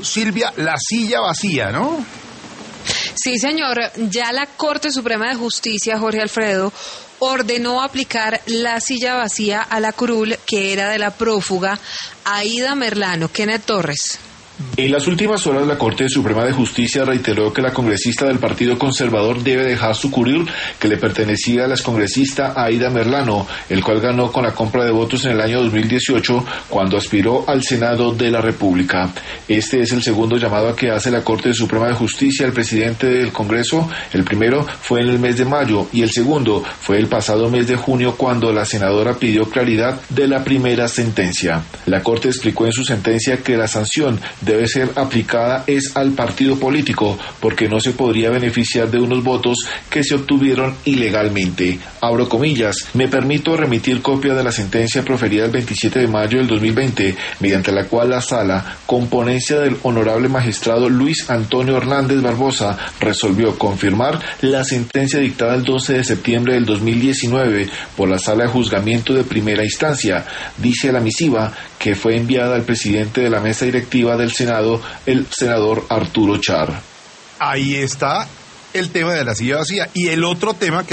Silvia, la silla vacía, ¿no? Sí, señor. Ya la Corte Suprema de Justicia, Jorge Alfredo, ordenó aplicar la silla vacía a la curul que era de la prófuga Aida Merlano. Kenneth Torres. En las últimas horas, la Corte Suprema de Justicia reiteró que la congresista del Partido Conservador debe dejar su curul que le pertenecía a la excongresista Aida Merlano, el cual ganó con la compra de votos en el año 2018 cuando aspiró al Senado de la República. Este es el segundo llamado que hace la Corte Suprema de Justicia al presidente del Congreso. El primero fue en el mes de mayo y el segundo fue el pasado mes de junio cuando la senadora pidió claridad de la primera sentencia. La Corte explicó en su sentencia que la sanción debe ser aplicada es al partido político porque no se podría beneficiar de unos votos que se obtuvieron ilegalmente. Abro comillas, me permito remitir copia de la sentencia proferida el 27 de mayo del 2020, mediante la cual la Sala, con ponencia del honorable magistrado Luis Antonio Hernández Barbosa, resolvió confirmar la sentencia dictada el 12 de septiembre del 2019 por la Sala de Juzgamiento de Primera Instancia. Dice la misiva que fue enviada al presidente de la mesa directiva del Senado, el senador Arturo Char. Ahí está el tema de la silla vacía. Y el otro tema que